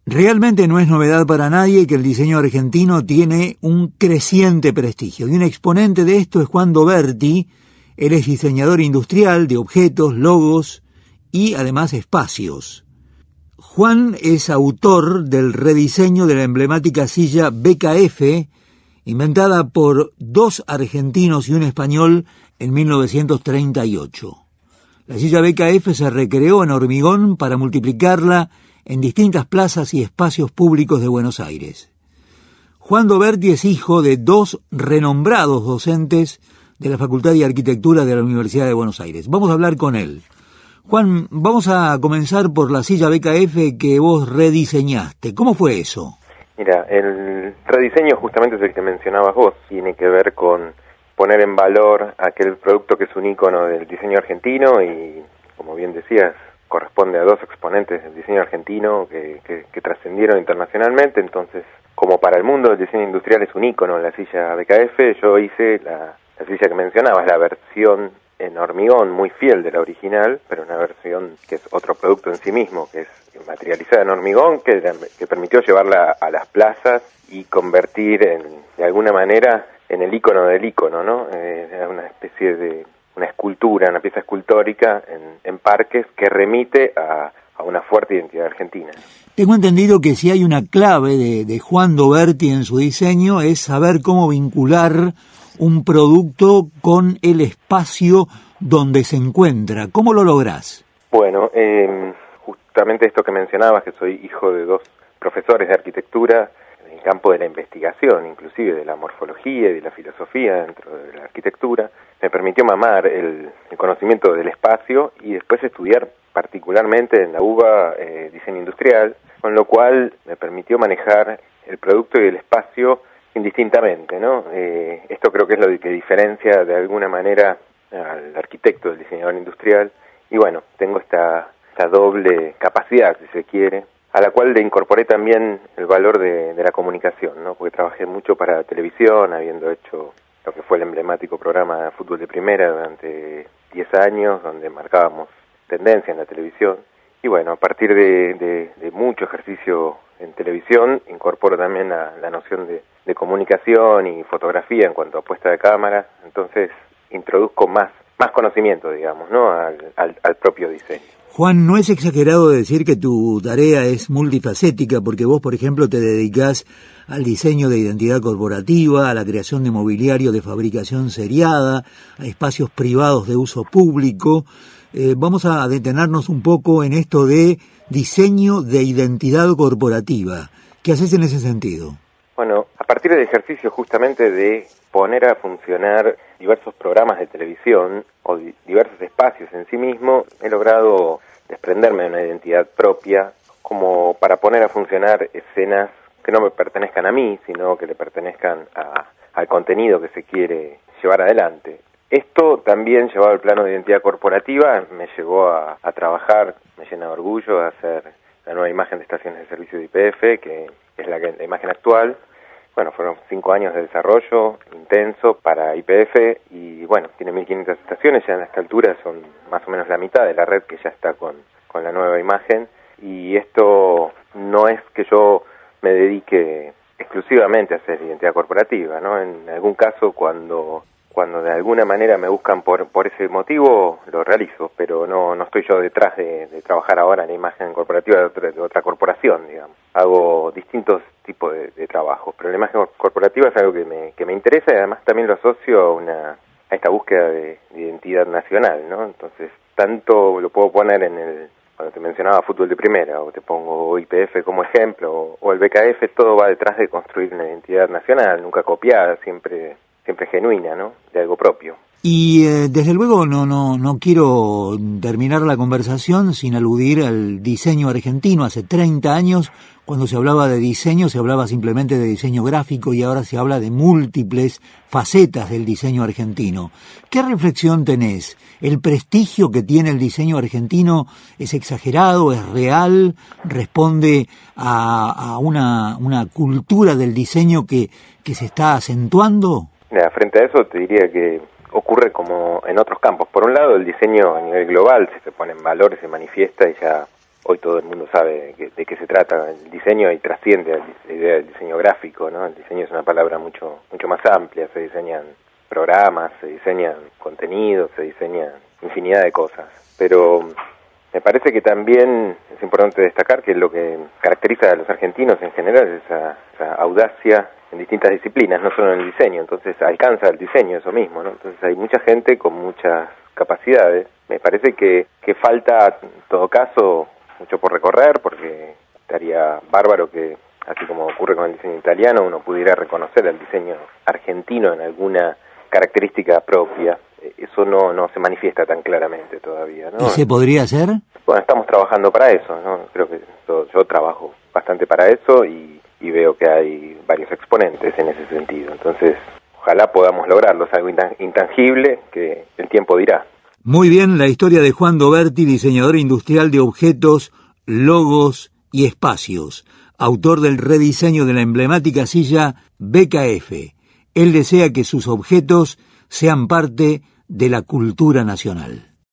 Realmente no es novedad para nadie que el diseño argentino tiene un creciente prestigio. Y un exponente de esto es Juan Doberti. Él es diseñador industrial de objetos, logos y además espacios. Juan es autor del rediseño de la emblemática silla BKF, inventada por dos argentinos y un español en 1938. La silla BKF se recreó en hormigón para multiplicarla en distintas plazas y espacios públicos de Buenos Aires. Juan Doberti es hijo de dos renombrados docentes de la Facultad de Arquitectura de la Universidad de Buenos Aires. Vamos a hablar con él. Juan, vamos a comenzar por la silla BKF que vos rediseñaste. ¿Cómo fue eso? Mira, el rediseño justamente es el que mencionabas vos. Tiene que ver con poner en valor aquel producto que es un ícono del diseño argentino y, como bien decías, corresponde a dos exponentes del diseño argentino que trascendieron internacionalmente. Entonces, como para el mundo el diseño industrial es un ícono, la silla BKF, yo hice la silla que mencionabas, la versión en hormigón muy fiel de la original, pero una versión que es otro producto en sí mismo, que es materializada en hormigón, que permitió llevarla a las plazas y convertir de alguna manera en el ícono del ícono, ¿no? Una especie de una escultura, una pieza escultórica en parques que remite a una fuerte identidad argentina. Tengo entendido que si hay una clave de Juan Doberti en su diseño es saber cómo vincular un producto con el espacio donde se encuentra. ¿Cómo lo lográs? Bueno, justamente esto que mencionabas, que soy hijo de dos profesores de arquitectura en el campo de la investigación, inclusive de la morfología y de la filosofía dentro de la arquitectura, me permitió mamar el conocimiento del espacio y después estudiar particularmente en la UBA diseño industrial, con lo cual me permitió manejar el producto y el espacio indistintamente, ¿no? Esto creo que es lo que diferencia de alguna manera al arquitecto del diseñador industrial. Y bueno, tengo esta doble capacidad, si se quiere, a la cual le incorporé también el valor de la comunicación, ¿no? Porque trabajé mucho para televisión, habiendo hecho lo que fue el emblemático programa de fútbol de primera durante 10 años, donde marcábamos tendencia en la televisión. Y bueno, a partir de mucho ejercicio en televisión, incorporo también la noción de comunicación y fotografía en cuanto a puesta de cámara. Entonces introduzco más conocimiento, digamos, ¿no? al propio diseño. Juan, no es exagerado decir que tu tarea es multifacética, porque vos, por ejemplo, te dedicás al diseño de identidad corporativa, a la creación de mobiliario de fabricación seriada, a espacios privados de uso público. Vamos a detenernos un poco en esto de diseño de identidad corporativa. ¿Qué haces en ese sentido? Bueno, a partir del ejercicio justamente de poner a funcionar diversos programas de televisión o diversos espacios en sí mismo, he logrado desprenderme de una identidad propia como para poner a funcionar escenas que no me pertenezcan a mí, sino que le pertenezcan al contenido que se quiere llevar adelante. Esto también, llevado al plano de identidad corporativa, me llevó a trabajar, me llena de orgullo, a hacer la nueva imagen de estaciones de servicio de YPF, que es la imagen actual. Bueno, fueron 5 años de desarrollo intenso para YPF y bueno, tiene 1.500 estaciones, ya en esta altura son más o menos la mitad de la red que ya está con la nueva imagen. Y esto no es que yo me dedique exclusivamente a hacer identidad corporativa, ¿no? En algún caso, cuando de alguna manera me buscan por ese motivo, lo realizo, pero no estoy yo detrás de trabajar ahora en la imagen corporativa de otra corporación, digamos. Hago distintos tipos de trabajos, pero la imagen corporativa es algo que me interesa y además también lo asocio a esta búsqueda de identidad nacional, ¿no? Entonces, tanto lo puedo poner cuando te mencionaba fútbol de primera, o te pongo YPF como ejemplo, o el BKF, todo va detrás de construir una identidad nacional, nunca copiada, siempre genuina, ¿no? De algo propio. Y desde luego no quiero terminar la conversación sin aludir al diseño argentino. Hace 30 años, cuando se hablaba de diseño, se hablaba simplemente de diseño gráfico y ahora se habla de múltiples facetas del diseño argentino. ¿Qué reflexión tenés? ¿El prestigio que tiene el diseño argentino es exagerado, es real, responde a una cultura del diseño que se está acentuando? Mira, frente a eso te diría que ocurre como en otros campos. Por un lado, el diseño a nivel global se pone en valor, se manifiesta y ya hoy todo el mundo sabe de qué se trata el diseño y trasciende a la idea del diseño gráfico, ¿no? El diseño es una palabra mucho más amplia, se diseñan programas, se diseñan contenidos, se diseñan infinidad de cosas, pero me parece que también es importante destacar que lo que caracteriza a los argentinos en general es esa audacia en distintas disciplinas, no solo en el diseño, entonces alcanza el diseño eso mismo, ¿no? Entonces hay mucha gente con muchas capacidades. Me parece que falta, en todo caso, mucho por recorrer, porque estaría bárbaro que, así como ocurre con el diseño italiano, uno pudiera reconocer al diseño argentino en alguna característica propia. Eso no se manifiesta tan claramente todavía, ¿no? ¿Y se podría hacer? Bueno, estamos trabajando para eso, ¿no? Creo que yo trabajo bastante para eso y veo que hay varios exponentes en ese sentido. Entonces, ojalá podamos lograrlo. Es algo intangible que el tiempo dirá. Muy bien, la historia de Juan Doberti, diseñador industrial de objetos, logos y espacios, autor del rediseño de la emblemática silla BKF. Él desea que sus objetos sean parte de la cultura nacional.